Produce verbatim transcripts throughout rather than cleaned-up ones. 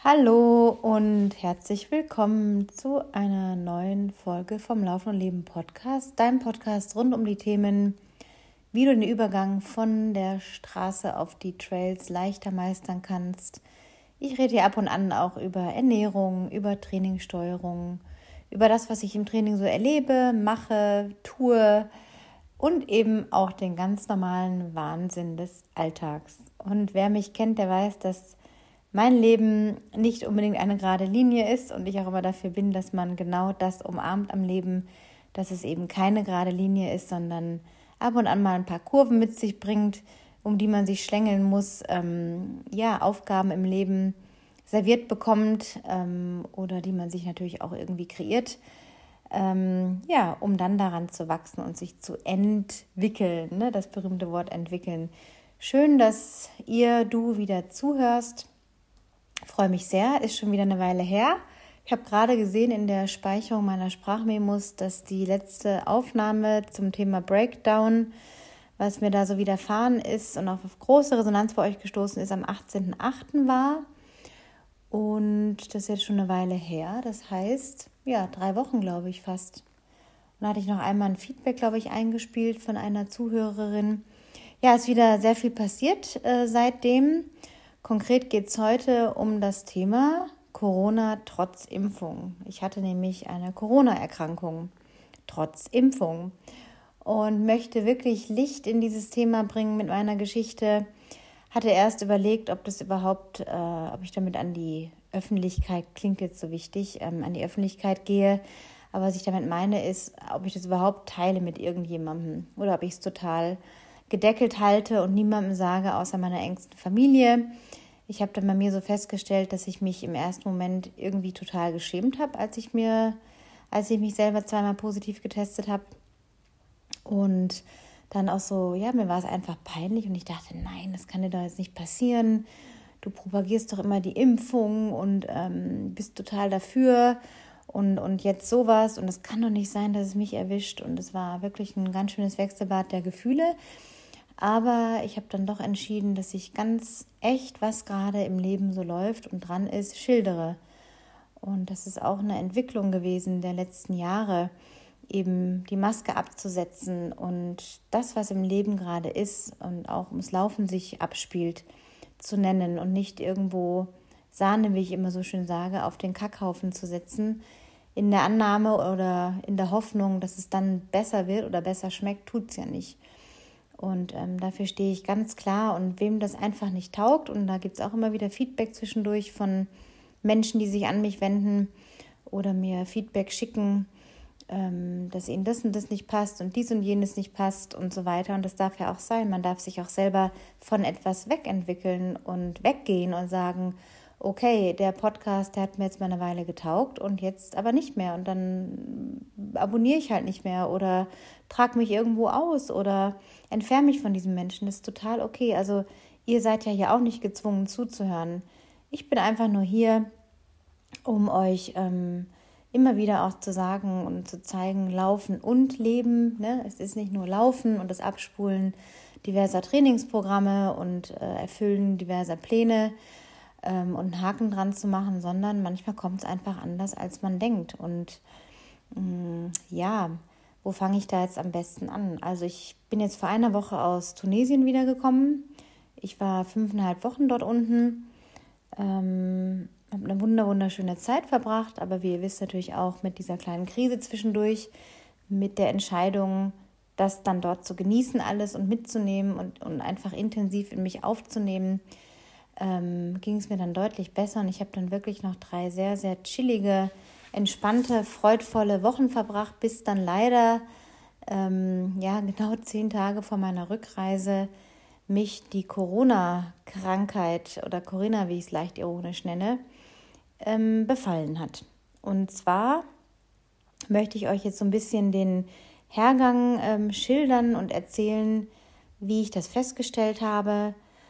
Hallo und herzlich willkommen zu einer neuen Folge vom Laufen und Leben Podcast, deinem Podcast rund um die Themen, wie du den Übergang von der Straße auf die Trails leichter meistern kannst. Ich rede hier ab und an auch über Ernährung, über Trainingssteuerung, über das, was ich im Training so erlebe, mache, tue und eben auch den ganz normalen Wahnsinn des Alltags. Und wer mich kennt, der weiß, dass mein Leben nicht unbedingt eine gerade Linie ist und ich auch immer dafür bin, dass man genau das umarmt am Leben, dass es eben keine gerade Linie ist, sondern ab und an mal ein paar Kurven mit sich bringt, um die man sich schlängeln muss, ähm, ja, Aufgaben im Leben serviert bekommt ähm, oder die man sich natürlich auch irgendwie kreiert, ähm, ja, um dann daran zu wachsen und sich zu entwickeln, ne? Das berühmte Wort entwickeln. Schön, dass ihr, du wieder zuhörst. Freue mich sehr, ist schon wieder eine Weile her. Ich habe gerade gesehen in der Speicherung meiner Sprachmemos, dass die letzte Aufnahme zum Thema Breakdown, was mir da so widerfahren ist und auch auf große Resonanz bei euch gestoßen ist, am achtzehnten achten war. Und das ist jetzt schon eine Weile her. Das heißt, ja, drei Wochen, glaube ich, fast. Und da hatte ich noch einmal ein Feedback, glaube ich, eingespielt von einer Zuhörerin. Ja, ist wieder sehr viel passiert äh, seitdem. Konkret geht es heute um das Thema Corona trotz Impfung. Ich hatte nämlich eine Corona-Erkrankung trotz Impfung und möchte wirklich Licht in dieses Thema bringen mit meiner Geschichte. Hatte erst überlegt, ob das überhaupt, äh, ob ich damit an die Öffentlichkeit, klingt jetzt so wichtig, ähm, an die Öffentlichkeit gehe. Aber was ich damit meine ist, ob ich das überhaupt teile mit irgendjemandem oder ob ich es total gedeckelt halte und niemandem sage, außer meiner engsten Familie. Ich habe dann bei mir so festgestellt, dass ich mich im ersten Moment irgendwie total geschämt habe, als ich mir, als ich mich selber zweimal positiv getestet habe. Und dann auch so, ja, mir war es einfach peinlich und ich dachte, nein, das kann dir doch jetzt nicht passieren. Du propagierst doch immer die Impfung und ähm, bist total dafür und, und jetzt sowas. Und es kann doch nicht sein, dass es mich erwischt. Und es war wirklich ein ganz schönes Wechselbad der Gefühle. Aber ich habe dann doch entschieden, dass ich ganz echt, was gerade im Leben so läuft und dran ist, schildere. Und das ist auch eine Entwicklung gewesen der letzten Jahre, eben die Maske abzusetzen und das, was im Leben gerade ist und auch ums Laufen sich abspielt, zu nennen und nicht irgendwo Sahne, wie ich immer so schön sage, auf den Kackhaufen zu setzen, in der Annahme oder in der Hoffnung, dass es dann besser wird oder besser schmeckt, tut es ja nicht. Und ähm, dafür stehe ich ganz klar und wem das einfach nicht taugt, und da gibt es auch immer wieder Feedback zwischendurch von Menschen, die sich an mich wenden oder mir Feedback schicken, ähm, dass ihnen das und das nicht passt und dies und jenes nicht passt und so weiter. Und das darf ja auch sein. Man darf sich auch selber von etwas wegentwickeln und weggehen und sagen, okay, der Podcast, der hat mir jetzt mal eine Weile getaugt und jetzt aber nicht mehr. Und dann abonniere ich halt nicht mehr oder trage mich irgendwo aus oder entferne mich von diesem Menschen. Das ist total okay. Also ihr seid ja hier auch nicht gezwungen zuzuhören. Ich bin einfach nur hier, um euch ähm, immer wieder auch zu sagen und zu zeigen, Laufen und Leben. Ne? Es ist nicht nur Laufen und das Abspulen diverser Trainingsprogramme und äh, Erfüllen diverser Pläne, und einen Haken dran zu machen, sondern manchmal kommt es einfach anders, als man denkt. Und mh, ja, wo fange ich da jetzt am besten an? Also ich bin jetzt vor einer Woche aus Tunesien wiedergekommen. Ich war fünfeinhalb Wochen dort unten, ähm, habe eine wunder wunderschöne Zeit verbracht, aber wie ihr wisst natürlich auch mit dieser kleinen Krise zwischendurch, mit der Entscheidung, das dann dort zu genießen alles und mitzunehmen und, und einfach intensiv in mich aufzunehmen, Ähm, ging es mir dann deutlich besser und ich habe dann wirklich noch drei sehr, sehr chillige, entspannte, freudvolle Wochen verbracht, bis dann leider ähm, ja genau zehn Tage vor meiner Rückreise mich die Corona-Krankheit oder Corinna, wie ich es leicht ironisch nenne, ähm, befallen hat. Und zwar möchte ich euch jetzt so ein bisschen den Hergang ähm, schildern und erzählen, wie ich das festgestellt habe,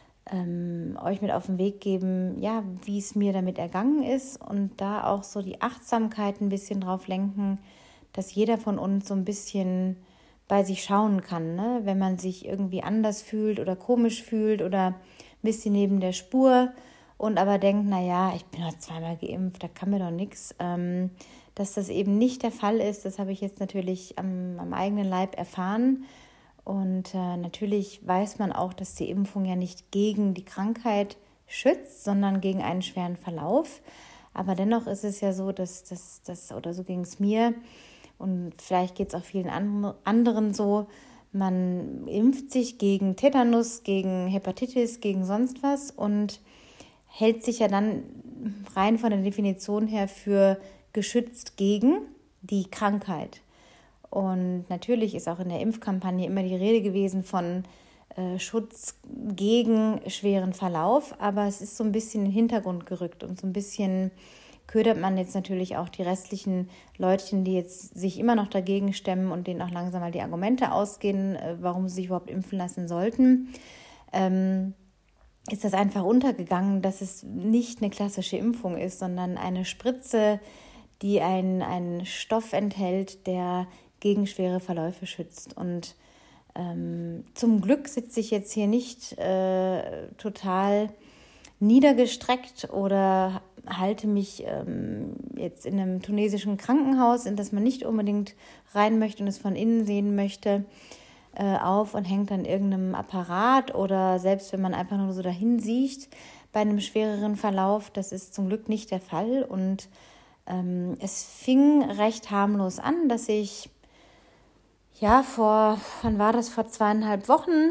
Ähm, euch mit auf den Weg geben, ja, wie es mir damit ergangen ist und da auch so die Achtsamkeit ein bisschen drauf lenken, dass jeder von uns so ein bisschen bei sich schauen kann, ne? Wenn man sich irgendwie anders fühlt oder komisch fühlt oder ein bisschen neben der Spur und aber denkt, naja, ich bin doch zweimal geimpft, da kann mir doch nichts. Ähm, dass das eben nicht der Fall ist, das habe ich jetzt natürlich am, am eigenen Leib erfahren. Und äh, natürlich weiß man auch, dass die Impfung ja nicht gegen die Krankheit schützt, sondern gegen einen schweren Verlauf. Aber dennoch ist es ja so, dass das, dass, oder so ging es mir, und vielleicht geht es auch vielen anderen so, man impft sich gegen Tetanus, gegen Hepatitis, gegen sonst was und hält sich ja dann rein von der Definition her für geschützt gegen die Krankheit. Und natürlich ist auch in der Impfkampagne immer die Rede gewesen von äh, Schutz gegen schweren Verlauf, aber es ist so ein bisschen in den Hintergrund gerückt und so ein bisschen ködert man jetzt natürlich auch die restlichen Leutchen, die jetzt sich immer noch dagegen stemmen und denen auch langsam mal die Argumente ausgehen, warum sie sich überhaupt impfen lassen sollten, ähm, ist das einfach untergegangen, dass es nicht eine klassische Impfung ist, sondern eine Spritze, die einen, einen Stoff enthält, der gegen schwere Verläufe schützt. Und ähm, zum Glück sitze ich jetzt hier nicht äh, total niedergestreckt oder halte mich ähm, jetzt in einem tunesischen Krankenhaus, in das man nicht unbedingt rein möchte und es von innen sehen möchte, äh, auf und hängt an irgendeinem Apparat, oder selbst wenn man einfach nur so dahin sieht bei einem schwereren Verlauf, das ist zum Glück nicht der Fall. Und ähm, es fing recht harmlos an, dass ich ja vor, wann war das, vor zweieinhalb Wochen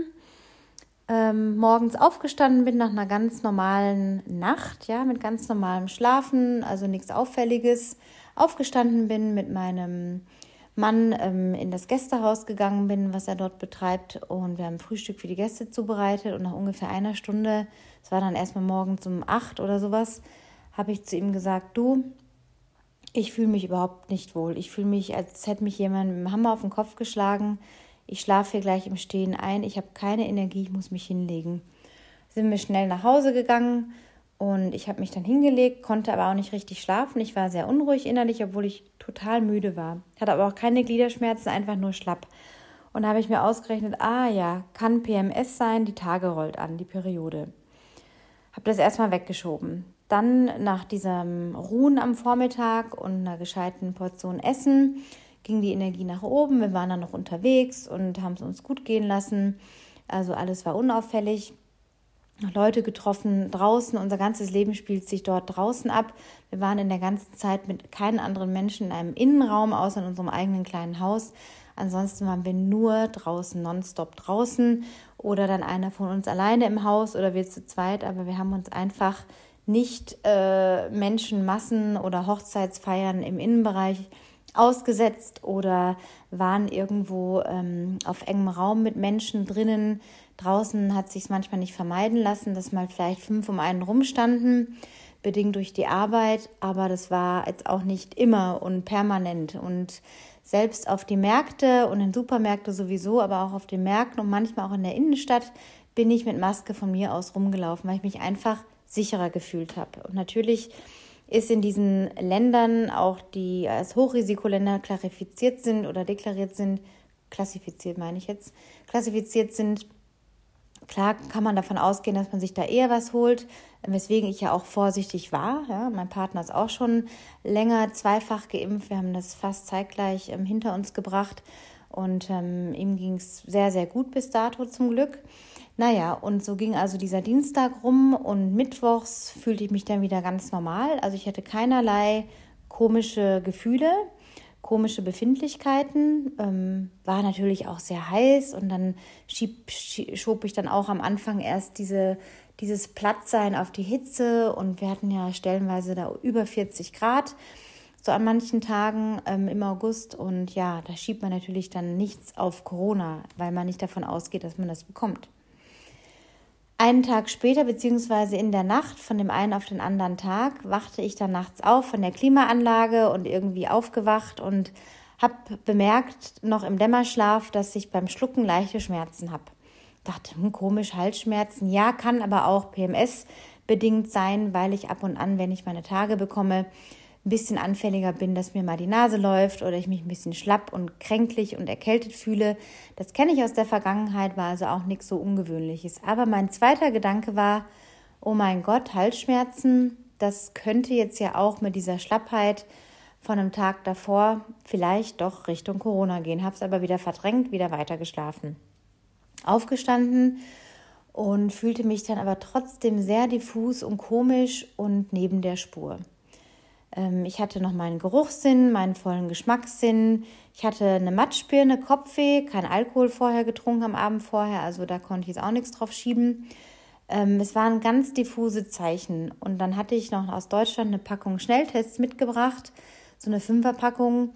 Ähm, morgens aufgestanden bin nach einer ganz normalen Nacht, ja, mit ganz normalem Schlafen, also nichts Auffälliges, aufgestanden bin, mit meinem Mann ähm, in das Gästehaus gegangen bin, was er dort betreibt, und wir haben Frühstück für die Gäste zubereitet, und nach ungefähr einer Stunde, es war dann erstmal morgens um acht oder sowas, habe ich zu ihm gesagt, du, ich fühle mich überhaupt nicht wohl, ich fühle mich, als hätte mich jemand mit dem Hammer auf den Kopf geschlagen. Ich schlafe hier gleich im Stehen ein, ich habe keine Energie, ich muss mich hinlegen. Sind wir schnell nach Hause gegangen und ich habe mich dann hingelegt, konnte aber auch nicht richtig schlafen. Ich war sehr unruhig innerlich, obwohl ich total müde war. Hatte aber auch keine Gliederschmerzen, einfach nur schlapp. Und da habe ich mir ausgerechnet, ah ja, kann P M S sein, die Tage rollt an, die Periode. Habe das erstmal weggeschoben. Dann nach diesem Ruhen am Vormittag und einer gescheiten Portion Essen ging die Energie nach oben. Wir waren dann noch unterwegs und haben es uns gut gehen lassen. Also alles war unauffällig. Leute getroffen draußen. Unser ganzes Leben spielt sich dort draußen ab. Wir waren in der ganzen Zeit mit keinen anderen Menschen in einem Innenraum, außer in unserem eigenen kleinen Haus. Ansonsten waren wir nur draußen, nonstop draußen. Oder dann einer von uns alleine im Haus oder wir zu zweit. Aber wir haben uns einfach nicht äh, Menschenmassen oder Hochzeitsfeiern im Innenbereich ausgesetzt oder waren irgendwo ähm, auf engem Raum mit Menschen drinnen. Draußen hat es sich manchmal nicht vermeiden lassen, dass mal vielleicht fünf um einen rumstanden, bedingt durch die Arbeit, aber das war jetzt auch nicht immer und permanent. Und selbst auf die Märkte und in Supermärkte sowieso, aber auch auf den Märkten und manchmal auch in der Innenstadt bin ich mit Maske von mir aus rumgelaufen, weil ich mich einfach sicherer gefühlt habe. Und natürlich ist in diesen Ländern, auch die als Hochrisikoländer klassifiziert sind oder deklariert sind, klassifiziert meine ich jetzt, klassifiziert sind, klar kann man davon ausgehen, dass man sich da eher was holt, weswegen ich ja auch vorsichtig war. Ja, mein Partner ist auch schon länger zweifach geimpft, wir haben das fast zeitgleich ähm, hinter uns gebracht und ähm, ihm ging es sehr, sehr gut bis dato zum Glück. Naja, und so ging also dieser Dienstag rum und mittwochs fühlte ich mich dann wieder ganz normal. Also ich hatte keinerlei komische Gefühle, komische Befindlichkeiten. Ähm, war natürlich auch sehr heiß und dann schieb, schob ich dann auch am Anfang erst diese, dieses Plattsein auf die Hitze und wir hatten ja stellenweise da über vierzig Grad. So an manchen Tagen ähm, im August und ja, da schiebt man natürlich dann nichts auf Corona, weil man nicht davon ausgeht, dass man das bekommt. Einen Tag später, beziehungsweise in der Nacht, von dem einen auf den anderen Tag, wachte ich dann nachts auf von der Klimaanlage und irgendwie aufgewacht und habe bemerkt, noch im Dämmerschlaf, dass ich beim Schlucken leichte Schmerzen habe. Dachte, hm, komisch, Halsschmerzen. Ja, kann aber auch P M S-bedingt sein, weil ich ab und an, wenn ich meine Tage bekomme, ein bisschen anfälliger bin, dass mir mal die Nase läuft oder ich mich ein bisschen schlapp und kränklich und erkältet fühle. Das kenne ich aus der Vergangenheit, war also auch nichts so Ungewöhnliches. Aber mein zweiter Gedanke war, oh mein Gott, Halsschmerzen, das könnte jetzt ja auch mit dieser Schlappheit von einem Tag davor vielleicht doch Richtung Corona gehen. Habe es aber wieder verdrängt, wieder weiter geschlafen. Aufgestanden und fühlte mich dann aber trotzdem sehr diffus und komisch und neben der Spur. Ähm, ich hatte noch meinen Geruchssinn, meinen vollen Geschmackssinn. Ich hatte eine Matschbirne, Kopfweh, kein Alkohol vorher getrunken am Abend vorher, also da konnte ich jetzt auch nichts drauf schieben. Ähm, es waren ganz diffuse Zeichen. Und dann hatte ich noch aus Deutschland eine Packung Schnelltests mitgebracht, so eine Fünferpackung.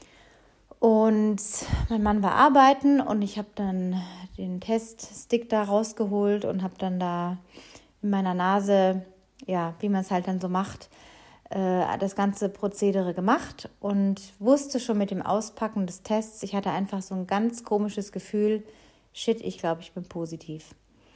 Und mein Mann war arbeiten und ich habe dann den Teststick da rausgeholt und habe dann da in meiner Nase, ja, wie man es halt dann so macht, äh, das ganze Prozedere gemacht und wusste schon mit dem Auspacken des Tests, ich hatte einfach so ein ganz komisches Gefühl, shit, ich glaube, ich bin positiv.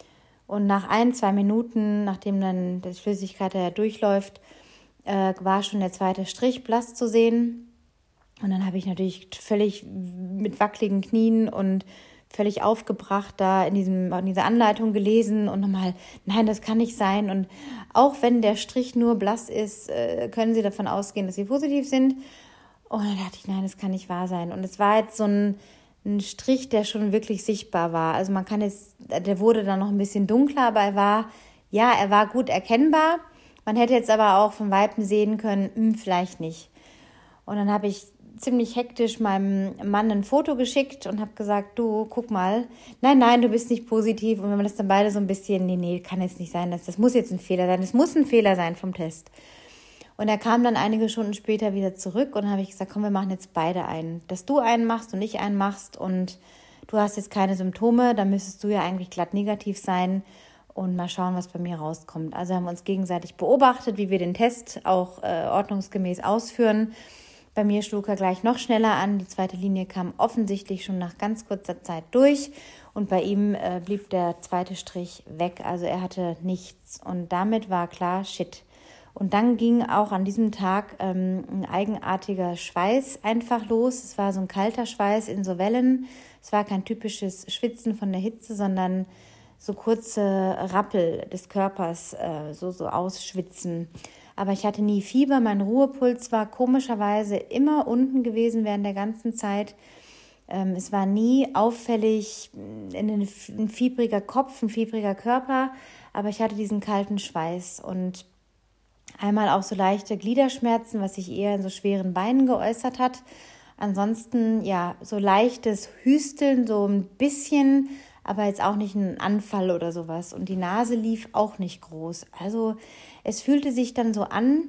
Und nach ein, zwei Minuten, nachdem dann die Flüssigkeit ja durchläuft, äh, war schon der zweite Strich blass zu sehen. Und dann habe ich natürlich völlig mit wackeligen Knien und völlig aufgebracht da in, diesem, in dieser Anleitung gelesen und nochmal, nein, das kann nicht sein. Und auch wenn der Strich nur blass ist, äh, können Sie davon ausgehen, dass Sie positiv sind. Und dann dachte ich, nein, das kann nicht wahr sein. Und es war jetzt so ein, ein Strich, der schon wirklich sichtbar war. Also man kann jetzt, der wurde dann noch ein bisschen dunkler, aber er war, ja, er war gut erkennbar. Man hätte jetzt aber auch von Weitem sehen können, mh, vielleicht nicht. Und dann habe ich ziemlich hektisch meinem Mann ein Foto geschickt und habe gesagt, du, guck mal, nein, nein, du bist nicht positiv. Und wenn wir das dann beide so ein bisschen, nee, nee, kann jetzt nicht sein, das, das muss jetzt ein Fehler sein, das muss ein Fehler sein vom Test. Und er kam dann einige Stunden später wieder zurück und habe ich gesagt, komm, wir machen jetzt beide einen. Dass du einen machst und ich einen machst und du hast jetzt keine Symptome, dann müsstest du ja eigentlich glatt negativ sein und mal schauen, was bei mir rauskommt. Also haben wir uns gegenseitig beobachtet, wie wir den Test auch äh, ordnungsgemäß ausführen. Bei mir schlug er gleich noch schneller an. Die zweite Linie kam offensichtlich schon nach ganz kurzer Zeit durch. Und bei ihm äh, blieb der zweite Strich weg. Also er hatte nichts. Und damit war klar, shit. Und dann ging auch an diesem Tag ähm, ein eigenartiger Schweiß einfach los. Es war so ein kalter Schweiß in so Wellen. Es war kein typisches Schwitzen von der Hitze, sondern so kurze Rappel des Körpers, äh, so, so ausschwitzen. Aber ich hatte nie Fieber, mein Ruhepuls war komischerweise immer unten gewesen während der ganzen Zeit. Ähm, es war nie auffällig ein, ein fiebriger Kopf, ein fiebriger Körper, aber ich hatte diesen kalten Schweiß und einmal auch so leichte Gliederschmerzen, was sich eher in so schweren Beinen geäußert hat. Ansonsten ja so leichtes Hüsteln, so ein bisschen, aber jetzt auch nicht ein Anfall oder sowas. Und die Nase lief auch nicht groß. Also es fühlte sich dann so an,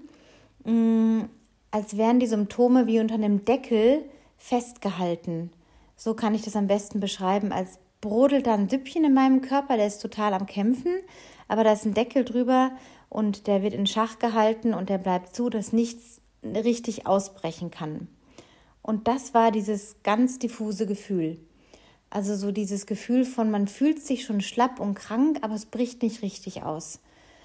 mh, als wären die Symptome wie unter einem Deckel festgehalten. So kann ich das am besten beschreiben, als brodelt da ein Süppchen in meinem Körper, der ist total am Kämpfen, aber da ist ein Deckel drüber und der wird in Schach gehalten und der bleibt zu, dass nichts richtig ausbrechen kann. Und das war dieses ganz diffuse Gefühl. Also so dieses Gefühl von, man fühlt sich schon schlapp und krank, aber es bricht nicht richtig aus.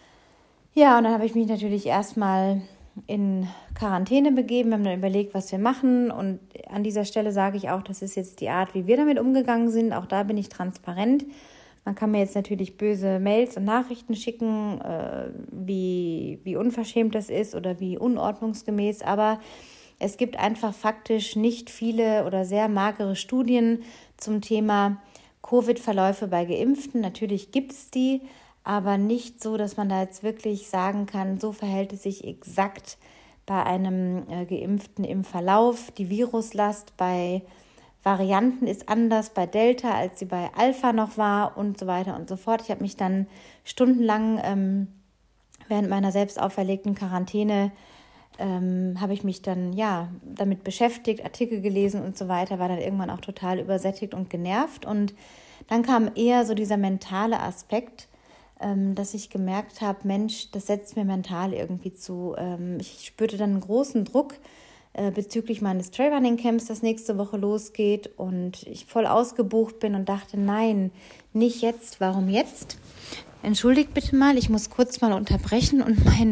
Ja, und dann habe ich mich natürlich erstmal in Quarantäne begeben. Wir haben dann überlegt, was wir machen. Und an dieser Stelle sage ich auch, das ist jetzt die Art, wie wir damit umgegangen sind. Auch da bin ich transparent. Man kann mir jetzt natürlich böse Mails und Nachrichten schicken, äh, wie, wie unverschämt das ist oder wie unordnungsgemäß. Aber es gibt einfach faktisch nicht viele oder sehr magere Studien zum Thema Covid-Verläufe bei Geimpften. Natürlich gibt es die, aber nicht so, dass man da jetzt wirklich sagen kann, so verhält es sich exakt bei einem äh, Geimpften im Verlauf. Die Viruslast bei Varianten ist anders bei Delta, als sie bei Alpha noch war und so weiter und so fort. Ich habe mich dann stundenlang ähm, während meiner selbst auferlegten Quarantäne Ähm, habe ich mich dann ja damit beschäftigt, Artikel gelesen und so weiter, war dann irgendwann auch total übersättigt und genervt. Und dann kam eher so dieser mentale Aspekt, ähm, dass ich gemerkt habe, Mensch, das setzt mir mental irgendwie zu. Ähm, ich spürte dann einen großen Druck äh, bezüglich meines Trailrunning-Camps, das nächste Woche losgeht und ich voll ausgebucht bin und dachte, nein, nicht jetzt, warum jetzt? Entschuldigt bitte mal, ich muss kurz mal unterbrechen und mein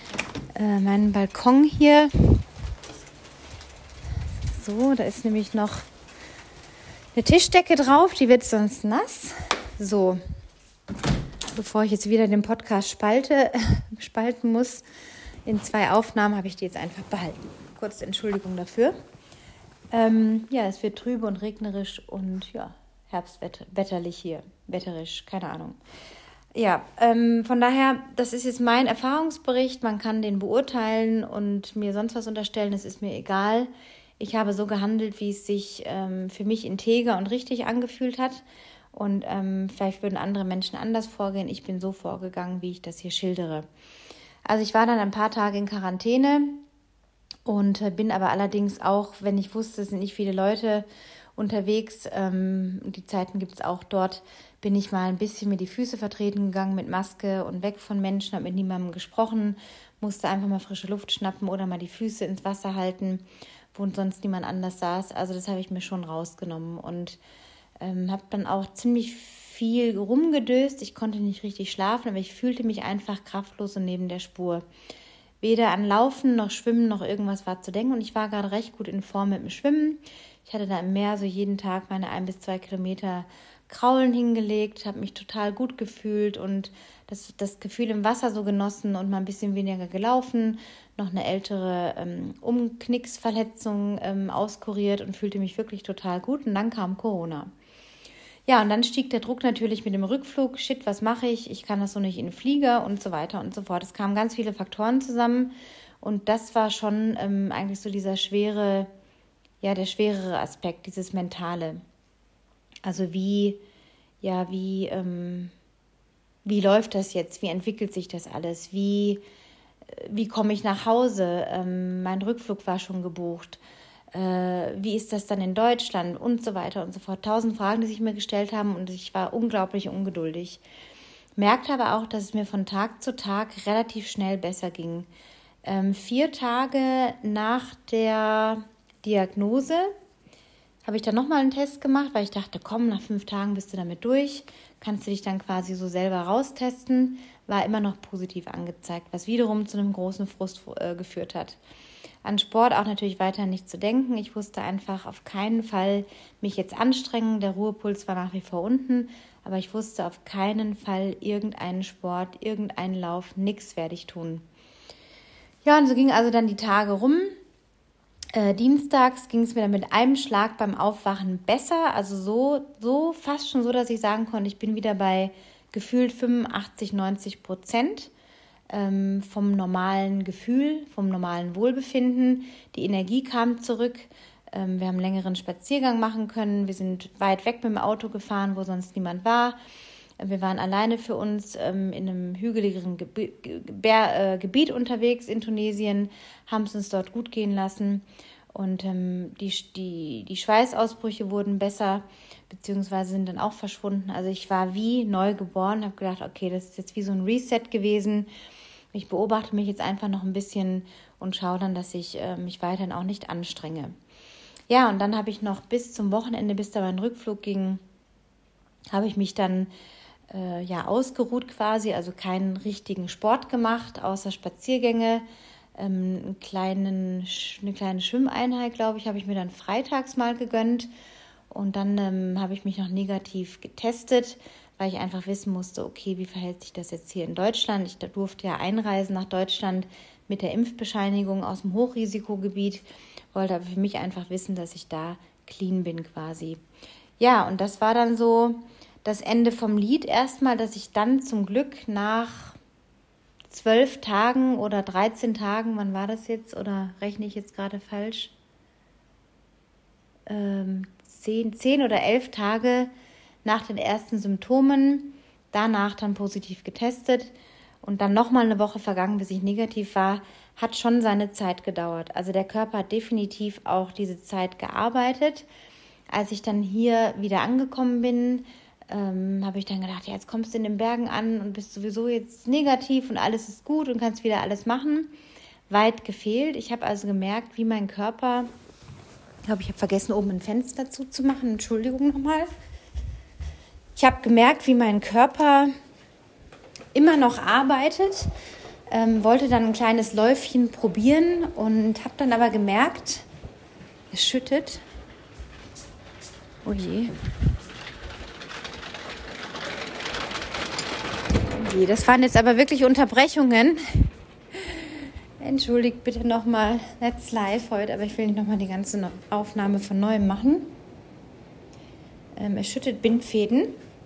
meinen Balkon hier. So, da ist nämlich noch eine Tischdecke drauf, die wird sonst nass. So, bevor ich jetzt wieder den Podcast spalte, spalten muss, in zwei Aufnahmen habe ich die jetzt einfach behalten. Kurze Entschuldigung dafür. Ähm, ja, es wird trübe und regnerisch und ja, herbstwetterlich hier, wetterisch, keine Ahnung. Ja, ähm, von daher, das ist jetzt mein Erfahrungsbericht, man kann den beurteilen und mir sonst was unterstellen, das ist mir egal. Ich habe so gehandelt, wie es sich ähm, für mich integer und richtig angefühlt hat und ähm, vielleicht würden andere Menschen anders vorgehen. Ich bin so vorgegangen, wie ich das hier schildere. Also ich war dann ein paar Tage in Quarantäne und bin aber allerdings auch, wenn ich wusste, es sind nicht viele Leute unterwegs, ähm, die Zeiten gibt es auch dort, bin ich mal ein bisschen mir die Füße vertreten gegangen mit Maske und weg von Menschen, habe mit niemandem gesprochen, musste einfach mal frische Luft schnappen oder mal die Füße ins Wasser halten, wo sonst niemand anders saß. Also das habe ich mir schon rausgenommen und ähm, habe dann auch ziemlich viel rumgedöst. Ich konnte nicht richtig schlafen, aber ich fühlte mich einfach kraftlos und neben der Spur. Weder an Laufen noch Schwimmen noch irgendwas war zu denken und ich war gerade recht gut in Form mit dem Schwimmen. Ich hatte da im Meer so jeden Tag meine ein bis zwei Kilometer Kraulen hingelegt, habe mich total gut gefühlt und das, das Gefühl im Wasser so genossen und mal ein bisschen weniger gelaufen, noch eine ältere ähm, Umknicksverletzung ähm, auskuriert und fühlte mich wirklich total gut und dann kam Corona. Ja, und dann stieg der Druck natürlich mit dem Rückflug, shit, was mache ich, ich kann das so nicht in den Flieger und so weiter und so fort. Es kamen ganz viele Faktoren zusammen und das war schon ähm, eigentlich so dieser schwere, ja, der schwerere Aspekt, dieses Mentale. Also wie, ja, wie, ähm, wie läuft das jetzt? Wie entwickelt sich das alles? Wie, wie komme ich nach Hause? Ähm, mein Rückflug war schon gebucht. Äh, wie ist das dann in Deutschland? Und so weiter und so fort. Tausend Fragen, die sich mir gestellt haben und ich war unglaublich ungeduldig. Merkte aber auch, dass es mir von Tag zu Tag relativ schnell besser ging. Ähm, vier Tage nach der Diagnose habe ich dann nochmal einen Test gemacht, weil ich dachte, komm, nach fünf Tagen bist du damit durch, kannst du dich dann quasi so selber raustesten, war immer noch positiv angezeigt, was wiederum zu einem großen Frust äh, geführt hat. An Sport auch natürlich weiter nicht zu denken. Ich wusste einfach auf keinen Fall mich jetzt anstrengen. Der Ruhepuls war nach wie vor unten, aber ich wusste auf keinen Fall irgendeinen Sport, irgendeinen Lauf, nichts werde ich tun. Ja, und so gingen also dann die Tage rum. Äh, dienstags ging es mir dann mit einem Schlag beim Aufwachen besser, also so, so fast schon so, dass ich sagen konnte, ich bin wieder bei gefühlt fünfundachtzig, neunzig Prozent ähm, vom normalen Gefühl, vom normalen Wohlbefinden. Die Energie kam zurück, ähm, wir haben einen längeren Spaziergang machen können, wir sind weit weg mit dem Auto gefahren, wo sonst niemand war. Wir waren alleine für uns ähm, in einem hügeligeren Gebi- Ge- äh, Gebiet unterwegs in Tunesien, haben es uns dort gut gehen lassen und ähm, die, die, die Schweißausbrüche wurden besser, beziehungsweise sind dann auch verschwunden. Also ich war wie neu geboren, habe gedacht, okay, das ist jetzt wie so ein Reset gewesen. Ich beobachte mich jetzt einfach noch ein bisschen und schaue dann, dass ich äh, mich weiterhin auch nicht anstrenge. Ja, und dann habe ich noch bis zum Wochenende, bis da mein Rückflug ging, habe ich mich dann Äh, ja, ausgeruht quasi, also keinen richtigen Sport gemacht, außer Spaziergänge, ähm, einen kleinen, eine kleine Schwimmeinheit, glaube ich, habe ich mir dann freitags mal gegönnt und dann ähm, habe ich mich noch negativ getestet, weil ich einfach wissen musste, okay, wie verhält sich das jetzt hier in Deutschland? Ich durfte ja einreisen nach Deutschland mit der Impfbescheinigung aus dem Hochrisikogebiet, wollte aber für mich einfach wissen, dass ich da clean bin quasi. Ja, und das war dann so das Ende vom Lied erstmal, dass ich dann zum Glück nach zwölf Tagen oder dreizehn Tagen, wann war das jetzt oder rechne ich jetzt gerade falsch? Ähm, zehn, zehn oder elf Tage nach den ersten Symptomen, danach dann positiv getestet und dann nochmal eine Woche vergangen, bis ich negativ war, hat schon seine Zeit gedauert. Also der Körper hat definitiv auch diese Zeit gearbeitet. Als ich dann hier wieder angekommen bin, Ähm, habe ich dann gedacht, ja, jetzt kommst du in den Bergen an und bist sowieso jetzt negativ und alles ist gut und kannst wieder alles machen. Weit gefehlt. Ich habe also gemerkt, wie mein Körper, ich glaube, ich habe vergessen, oben ein Fenster zuzumachen, Entschuldigung nochmal. Ich habe gemerkt, wie mein Körper immer noch arbeitet, ähm, wollte dann ein kleines Läufchen probieren und habe dann aber gemerkt, es schüttet. Oh je. je, das waren jetzt aber wirklich Unterbrechungen. Entschuldigt bitte nochmal, that's live heute, aber ich will nicht nochmal die ganze Aufnahme von Neuem machen. Ähm, er schüttet Bindfäden.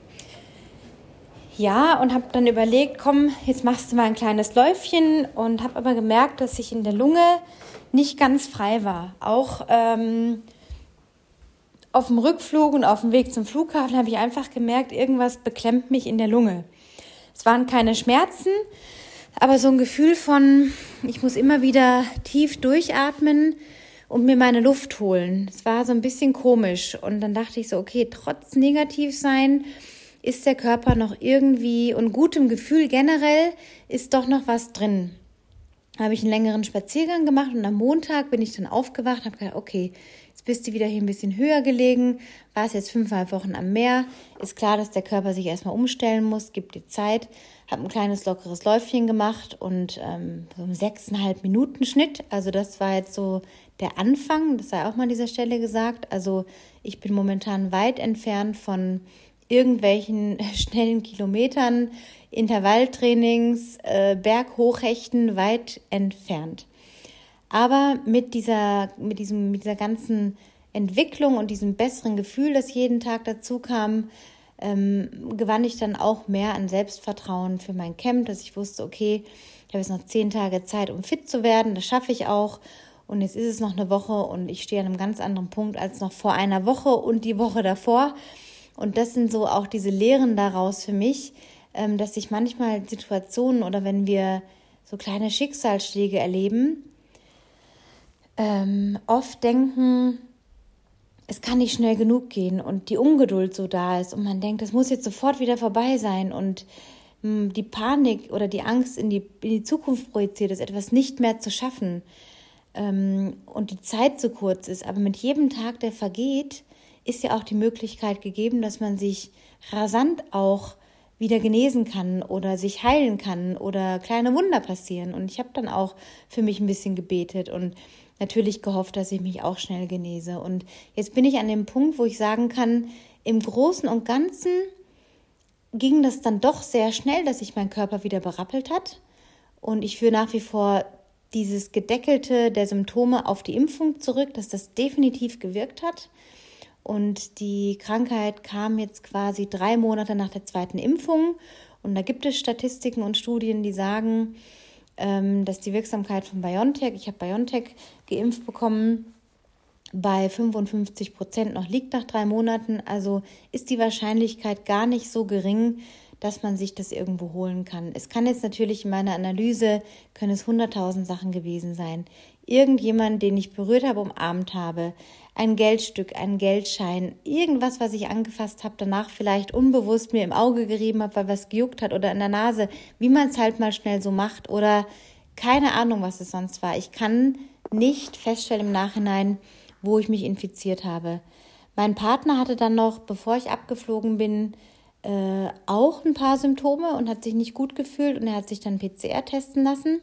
Ja, und habe dann überlegt, komm, jetzt machst du mal ein kleines Läufchen und habe aber gemerkt, dass ich in der Lunge nicht ganz frei war. Auch ähm, auf dem Rückflug und auf dem Weg zum Flughafen habe ich einfach gemerkt, irgendwas beklemmt mich in der Lunge. Es waren keine Schmerzen, aber so ein Gefühl von, ich muss immer wieder tief durchatmen und mir meine Luft holen. Es war so ein bisschen komisch. Und dann dachte ich so, okay, trotz Negativsein ist der Körper noch irgendwie und gutem Gefühl generell ist doch noch was drin. Da habe ich einen längeren Spaziergang gemacht und am Montag bin ich dann aufgewacht und habe gedacht, okay, jetzt bist du wieder hier ein bisschen höher gelegen, warst jetzt fünfeinhalb Wochen am Meer. Ist klar, dass der Körper sich erstmal umstellen muss, gibt dir Zeit. Habe ein kleines lockeres Läufchen gemacht und ähm, so einen sechseinhalb Minuten Schnitt. Also das war jetzt so der Anfang, das sei auch mal an dieser Stelle gesagt. Also ich bin momentan weit entfernt von irgendwelchen schnellen Kilometern, Intervalltrainings, äh, Berghochhechten, weit entfernt. Aber mit dieser, mit diesem, mit dieser ganzen Entwicklung und diesem besseren Gefühl, das jeden Tag dazu kam, ähm, gewann ich dann auch mehr an Selbstvertrauen für mein Camp, dass ich wusste, okay, ich habe jetzt noch zehn Tage Zeit, um fit zu werden, das schaffe ich auch. Und jetzt ist es noch eine Woche und ich stehe an einem ganz anderen Punkt als noch vor einer Woche und die Woche davor. Und das sind so auch diese Lehren daraus für mich, ähm, dass sich manchmal Situationen oder wenn wir so kleine Schicksalsschläge erleben, ähm, oft denken, es kann nicht schnell genug gehen und die Ungeduld so da ist und man denkt, das muss jetzt sofort wieder vorbei sein und mh, die Panik oder die Angst in die, in die Zukunft projiziert ist, etwas nicht mehr zu schaffen ähm, und die Zeit zu kurz ist. Aber mit jedem Tag, der vergeht, ist ja auch die Möglichkeit gegeben, dass man sich rasant auch wieder genesen kann oder sich heilen kann oder kleine Wunder passieren. Und ich habe dann auch für mich ein bisschen gebetet und natürlich gehofft, dass ich mich auch schnell genese. Und jetzt bin ich an dem Punkt, wo ich sagen kann, im Großen und Ganzen ging das dann doch sehr schnell, dass sich mein Körper wieder berappelt hat. Und ich führe nach wie vor dieses Gedeckelte der Symptome auf die Impfung zurück, dass das definitiv gewirkt hat. Und die Krankheit kam jetzt quasi drei Monate nach der zweiten Impfung. Und da gibt es Statistiken und Studien, die sagen, dass die Wirksamkeit von BioNTech, ich habe BioNTech geimpft bekommen, bei fünfundfünfzig Prozent noch liegt nach drei Monaten. Also ist die Wahrscheinlichkeit gar nicht so gering, dass man sich das irgendwo holen kann. Es kann jetzt natürlich in meiner Analyse, können es hunderttausend Sachen gewesen sein. Irgendjemand, den ich berührt habe, umarmt habe, ein Geldstück, ein Geldschein, irgendwas, was ich angefasst habe, danach vielleicht unbewusst mir im Auge gerieben habe, weil was gejuckt hat oder in der Nase, wie man es halt mal schnell so macht oder keine Ahnung, was es sonst war. Ich kann nicht feststellen im Nachhinein, wo ich mich infiziert habe. Mein Partner hatte dann noch, bevor ich abgeflogen bin, äh, auch ein paar Symptome und hat sich nicht gut gefühlt und er hat sich dann P C R testen lassen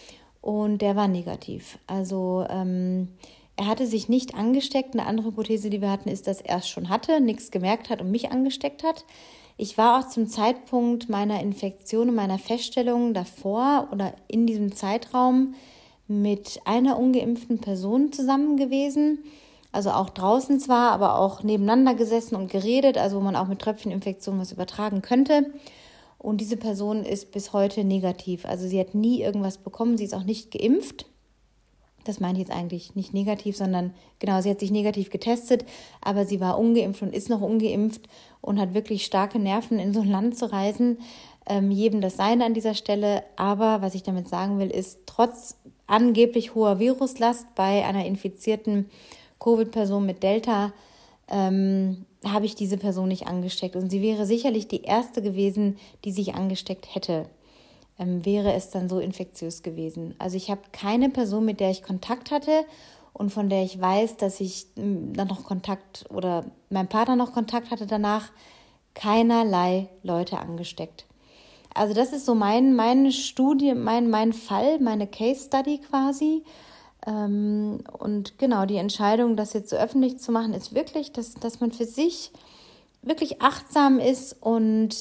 und der war negativ. Also ähm, er hatte sich nicht angesteckt. Eine andere Hypothese, die wir hatten, ist, dass er es schon hatte, nichts gemerkt hat und mich angesteckt hat. Ich war auch zum Zeitpunkt meiner Infektion und meiner Feststellung davor oder in diesem Zeitraum mit einer ungeimpften Person zusammen gewesen. Also auch draußen zwar, aber auch nebeneinander gesessen und geredet, also wo man auch mit Tröpfcheninfektion was übertragen könnte. Und diese Person ist bis heute negativ. Also sie hat nie irgendwas bekommen, sie ist auch nicht geimpft. Das meine ich jetzt eigentlich nicht negativ, sondern genau, sie hat sich negativ getestet, aber sie war ungeimpft und ist noch ungeimpft und hat wirklich starke Nerven, in so ein Land zu reisen. Ähm, jedem das Seine an dieser Stelle. Aber was ich damit sagen will, ist, trotz angeblich hoher Viruslast bei einer infizierten Covid-Person mit Delta, ähm, habe ich diese Person nicht angesteckt. Und sie wäre sicherlich die erste gewesen, die sich angesteckt hätte. Ähm, wäre es dann so infektiös gewesen. Also ich habe keine Person, mit der ich Kontakt hatte und von der ich weiß, dass ich ähm, dann noch Kontakt oder mein Partner noch Kontakt hatte danach, keinerlei Leute angesteckt. Also das ist so mein, meine Studie, mein, mein Fall, meine Case Study quasi. Ähm, und genau, die Entscheidung, das jetzt so öffentlich zu machen, ist wirklich, dass, dass man für sich wirklich achtsam ist und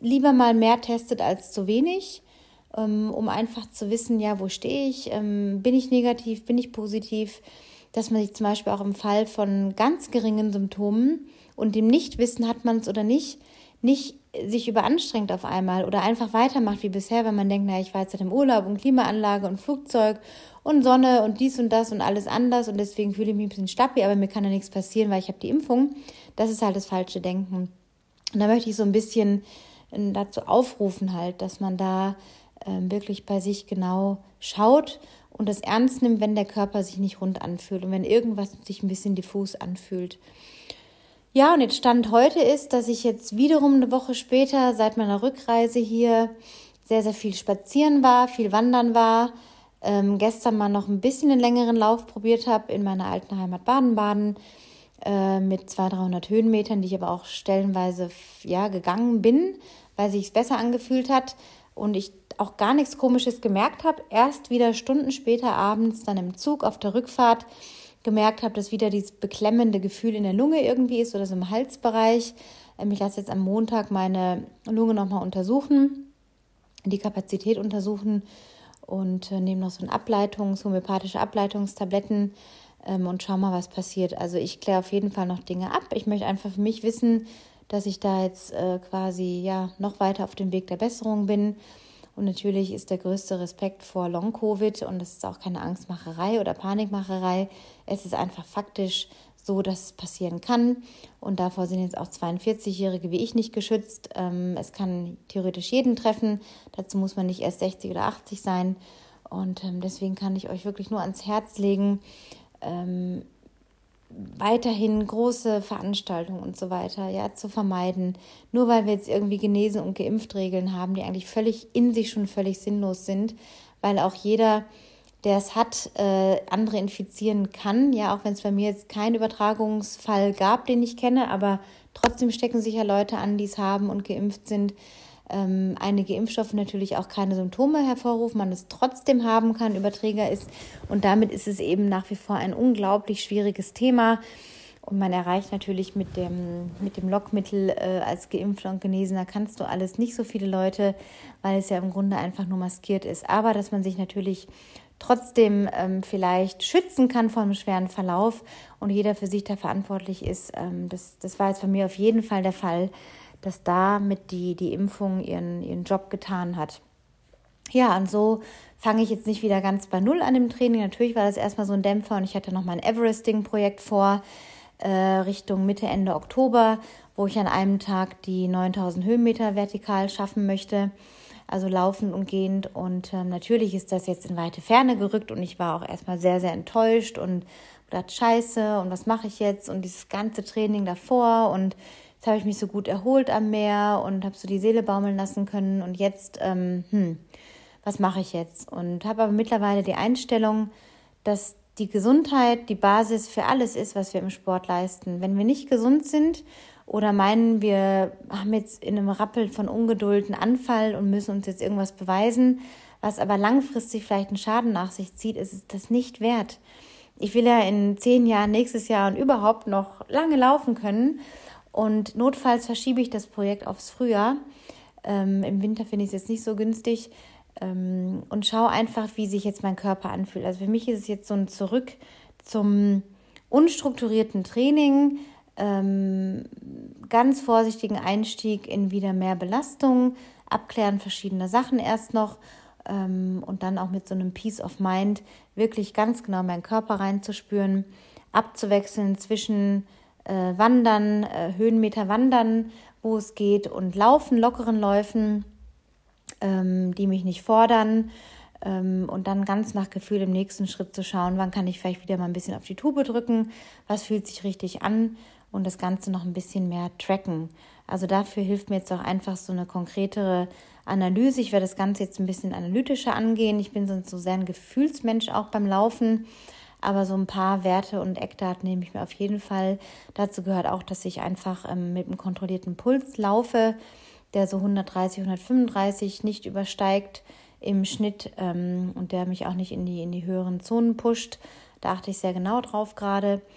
lieber mal mehr testet als zu wenig, ähm, um einfach zu wissen, ja, wo stehe ich, ähm, bin ich negativ, bin ich positiv, dass man sich zum Beispiel auch im Fall von ganz geringen Symptomen und dem Nichtwissen, hat man es oder nicht, nicht sich überanstrengt auf einmal oder einfach weitermacht wie bisher, wenn man denkt, na, ich war jetzt halt im Urlaub und Klimaanlage und Flugzeug und Sonne und dies und das und alles anders und deswegen fühle ich mich ein bisschen stappi, aber mir kann ja nichts passieren, weil ich habe die Impfung. Das ist halt das falsche Denken. Und da möchte ich so ein bisschen dazu aufrufen halt, dass man da äh, wirklich bei sich genau schaut und das ernst nimmt, wenn der Körper sich nicht rund anfühlt und wenn irgendwas sich ein bisschen diffus anfühlt. Ja, und jetzt Stand heute ist, dass ich jetzt wiederum eine Woche später seit meiner Rückreise hier sehr, sehr viel spazieren war, viel wandern war, ähm, gestern mal noch ein bisschen einen längeren Lauf probiert habe in meiner alten Heimat Baden-Baden äh, mit zweihundert, dreihundert Höhenmetern, die ich aber auch stellenweise ja, gegangen bin, weil sich es besser angefühlt hat und ich auch gar nichts Komisches gemerkt habe. Erst wieder Stunden später abends dann im Zug auf der Rückfahrt gemerkt habe, dass wieder dieses beklemmende Gefühl in der Lunge irgendwie ist oder so im Halsbereich. Ich lasse jetzt am Montag meine Lunge nochmal untersuchen, die Kapazität untersuchen und nehme noch so ein Ableitungs-, homöopathische Ableitungstabletten und schau mal, was passiert. Also ich kläre auf jeden Fall noch Dinge ab. Ich möchte einfach für mich wissen, dass ich da jetzt quasi ja noch weiter auf dem Weg der Besserung bin. Und natürlich ist der größte Respekt vor Long-Covid und das ist auch keine Angstmacherei oder Panikmacherei. Es ist einfach faktisch so, dass es passieren kann. Und davor sind jetzt auch zweiundvierzigjährige wie ich nicht geschützt. Es kann theoretisch jeden treffen. Dazu muss man nicht erst sechzig oder achtzig sein. Und deswegen kann ich euch wirklich nur ans Herz legen, weiterhin große Veranstaltungen und so weiter ja zu vermeiden. Nur weil wir jetzt irgendwie genesen und geimpft Regeln haben, die eigentlich völlig in sich schon völlig sinnlos sind, weil auch jeder, der es hat, äh, andere infizieren kann. Ja, auch wenn es bei mir jetzt keinen Übertragungsfall gab, den ich kenne, aber trotzdem stecken sich ja Leute an, die es haben und geimpft sind. Ähm, einige Impfstoffe natürlich auch keine Symptome hervorrufen, man es trotzdem haben kann, Überträger ist. Und damit ist es eben nach wie vor ein unglaublich schwieriges Thema. Und man erreicht natürlich mit dem, mit dem Lockmittel äh, als Geimpfter und Genesener kannst du alles nicht so viele Leute, weil es ja im Grunde einfach nur maskiert ist. Aber dass man sich natürlich trotzdem ähm, vielleicht schützen kann vor einem schweren Verlauf und jeder für sich da verantwortlich ist, ähm, das, das war jetzt bei mir auf jeden Fall der Fall, dass damit die, die Impfung ihren, ihren Job getan hat. Ja, und so fange ich jetzt nicht wieder ganz bei Null an dem Training. Natürlich war das erstmal so ein Dämpfer und ich hatte noch mein Everesting-Projekt vor, äh, Richtung Mitte, Ende Oktober, wo ich an einem Tag die neuntausend Höhenmeter vertikal schaffen möchte, also laufend und gehend. Und ähm, natürlich ist das jetzt in weite Ferne gerückt und ich war auch erstmal sehr, sehr enttäuscht und dachte, scheiße, und was mache ich jetzt? Und dieses ganze Training davor und jetzt habe ich mich so gut erholt am Meer und habe so die Seele baumeln lassen können. Und jetzt, ähm, hm, was mache ich jetzt? Und habe aber mittlerweile die Einstellung, dass die Gesundheit die Basis für alles ist, was wir im Sport leisten. Wenn wir nicht gesund sind oder meinen, wir haben jetzt in einem Rappel von Ungeduld einen Anfall und müssen uns jetzt irgendwas beweisen, was aber langfristig vielleicht einen Schaden nach sich zieht, ist es das nicht wert. Ich will ja in zehn Jahren, nächstes Jahr und überhaupt noch lange laufen können. Und notfalls verschiebe ich das Projekt aufs Frühjahr. Ähm, Im Winter finde ich es jetzt nicht so günstig. Ähm, und schaue einfach, wie sich jetzt mein Körper anfühlt. Also für mich ist es jetzt so ein Zurück zum unstrukturierten Training, ähm, ganz vorsichtigen Einstieg in wieder mehr Belastung, Abklären verschiedener Sachen erst noch ähm, und dann auch mit so einem Peace of Mind wirklich ganz genau in meinen Körper reinzuspüren, abzuwechseln zwischen Äh, Wandern, äh, Höhenmeter wandern, wo es geht und Laufen, lockeren Läufen, ähm, die mich nicht fordern ähm, und dann ganz nach Gefühl im nächsten Schritt zu schauen, wann kann ich vielleicht wieder mal ein bisschen auf die Tube drücken, was fühlt sich richtig an und das Ganze noch ein bisschen mehr tracken. Also dafür hilft mir jetzt auch einfach so eine konkretere Analyse. Ich werde das Ganze jetzt ein bisschen analytischer angehen. Ich bin sonst so sehr ein Gefühlsmensch auch beim Laufen. Aber so ein paar Werte und Eckdaten nehme ich mir auf jeden Fall. Dazu gehört auch, dass ich einfach ähm, mit einem kontrollierten Puls laufe, der so hundertdreißig, hundertfünfunddreißig nicht übersteigt im Schnitt ähm, und der mich auch nicht in die, in die höheren Zonen pusht. Da achte ich sehr genau drauf gerade.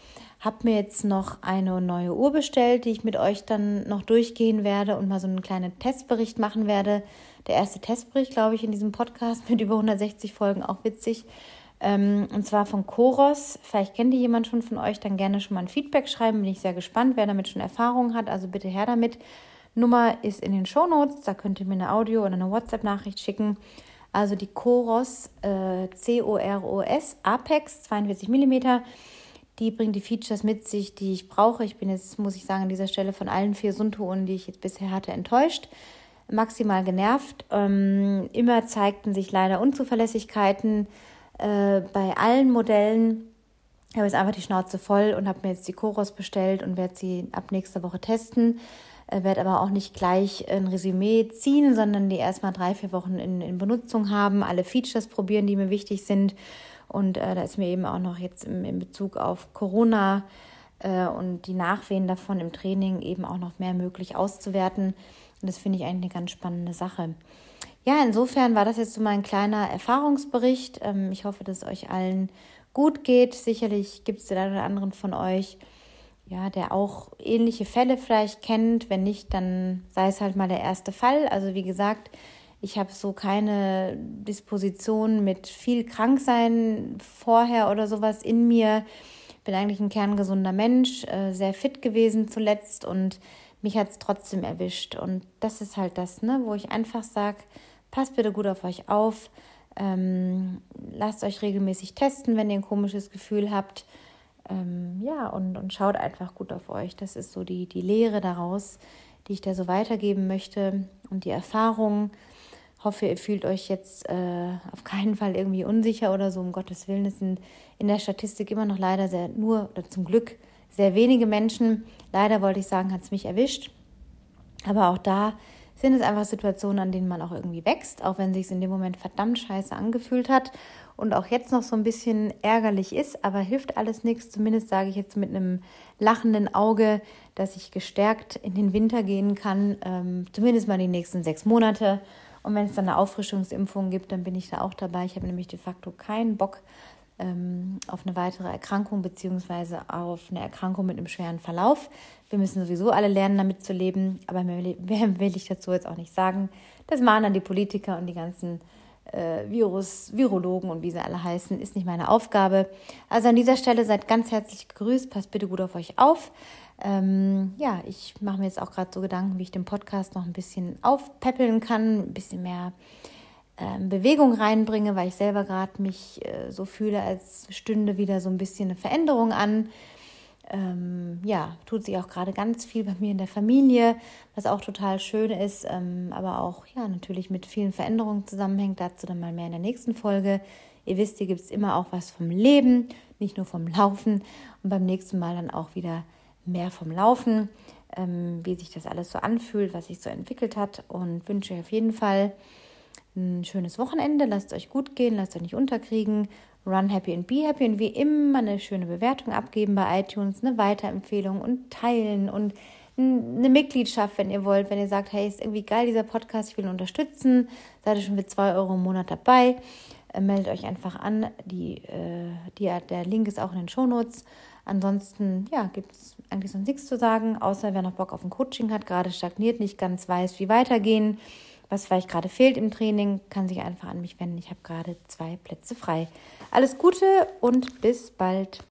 Habe mir jetzt noch eine neue Uhr bestellt, die ich mit euch dann noch durchgehen werde und mal so einen kleinen Testbericht machen werde. Der erste Testbericht, glaube ich, in diesem Podcast mit über hundertsechzig Folgen, auch witzig. Ähm, und zwar von Coros. Vielleicht kennt ihr jemand schon von euch, dann gerne schon mal ein Feedback schreiben. Bin ich sehr gespannt, wer damit schon Erfahrung hat. Also bitte her damit. Nummer ist in den Shownotes. Da könnt ihr mir eine Audio- oder eine WhatsApp-Nachricht schicken. Also die Coros, äh, C O R O S, Apex, zweiundvierzig Millimeter. Die bringt die Features mit sich, die ich brauche. Ich bin jetzt, muss ich sagen, an dieser Stelle von allen vier Suunto-Uhren, die ich jetzt bisher hatte, enttäuscht. Maximal genervt. Ähm, immer zeigten sich leider Unzuverlässigkeiten äh, bei allen Modellen. Ich habe jetzt einfach die Schnauze voll und habe mir jetzt die Coros bestellt und werde sie ab nächster Woche testen. Äh, werde aber auch nicht gleich ein Resümee ziehen, sondern die erstmal drei, vier Wochen in, in Benutzung haben, alle Features probieren, die mir wichtig sind. Und äh, da ist mir eben auch noch jetzt im, in Bezug auf Corona äh, und die Nachwehen davon im Training eben auch noch mehr möglich auszuwerten. Und das finde ich eigentlich eine ganz spannende Sache. Ja, insofern war das jetzt so mein kleiner Erfahrungsbericht. Ähm, ich hoffe, dass es euch allen gut geht. Sicherlich gibt es den einen oder anderen von euch, ja, der auch ähnliche Fälle vielleicht kennt. Wenn nicht, dann sei es halt mal der erste Fall. Also wie gesagt, ich habe so keine Disposition mit viel Kranksein vorher oder sowas in mir. Bin eigentlich ein kerngesunder Mensch, äh, sehr fit gewesen zuletzt und mich hat es trotzdem erwischt. Und das ist halt das, ne, wo ich einfach sage, passt bitte gut auf euch auf. Ähm, lasst euch regelmäßig testen, wenn ihr ein komisches Gefühl habt. Ähm, ja, und, und schaut einfach gut auf euch. Das ist so die, die Lehre daraus, die ich da so weitergeben möchte und die Erfahrung. Hoffe, ihr fühlt euch jetzt äh, auf keinen Fall irgendwie unsicher oder so, um Gottes Willen. Es sind in der Statistik immer noch leider sehr, nur oder zum Glück sehr wenige Menschen. Leider wollte ich sagen, hat es mich erwischt. Aber auch da sind es einfach Situationen, an denen man auch irgendwie wächst, auch wenn es sich in dem Moment verdammt scheiße angefühlt hat und auch jetzt noch so ein bisschen ärgerlich ist, aber hilft alles nichts. Zumindest sage ich jetzt mit einem lachenden Auge, dass ich gestärkt in den Winter gehen kann, ähm, zumindest mal die nächsten sechs Monate. Und wenn es dann eine Auffrischungsimpfung gibt, dann bin ich da auch dabei. Ich habe nämlich de facto keinen Bock ähm, auf eine weitere Erkrankung beziehungsweise auf eine Erkrankung mit einem schweren Verlauf. Wir müssen sowieso alle lernen, damit zu leben. Aber mehr will ich dazu jetzt auch nicht sagen. Das machen dann die Politiker und die ganzen äh, Virus, Virologen und wie sie alle heißen, ist nicht meine Aufgabe. Also an dieser Stelle seid ganz herzlich gegrüßt. Passt bitte gut auf euch auf. Ähm, ja, ich mache mir jetzt auch gerade so Gedanken, wie ich den Podcast noch ein bisschen aufpäppeln kann, ein bisschen mehr ähm, Bewegung reinbringe, weil ich selber gerade mich äh, so fühle, als stünde wieder so ein bisschen eine Veränderung an. Ähm, ja, tut sich auch gerade ganz viel bei mir in der Familie, was auch total schön ist, ähm, aber auch ja natürlich mit vielen Veränderungen zusammenhängt. Dazu dann mal mehr in der nächsten Folge. Ihr wisst, hier gibt es immer auch was vom Leben, nicht nur vom Laufen und beim nächsten Mal dann auch wieder mehr vom Laufen, ähm, wie sich das alles so anfühlt, was sich so entwickelt hat und wünsche euch auf jeden Fall ein schönes Wochenende. Lasst euch gut gehen, lasst euch nicht unterkriegen. Run happy and be happy und wie immer eine schöne Bewertung abgeben bei iTunes, eine Weiterempfehlung und teilen und eine Mitgliedschaft, wenn ihr wollt. Wenn ihr sagt, hey, ist irgendwie geil dieser Podcast, ich will ihn unterstützen, seid ihr schon für zwei Euro im Monat dabei, äh, meldet euch einfach an. Die, äh, die, der Link ist auch in den Shownotes. Ansonsten, ja, gibt es eigentlich sonst nichts zu sagen, außer wer noch Bock auf ein Coaching hat, gerade stagniert, nicht ganz weiß, wie weitergehen, was vielleicht gerade fehlt im Training, kann sich einfach an mich wenden. Ich habe gerade zwei Plätze frei. Alles Gute und bis bald.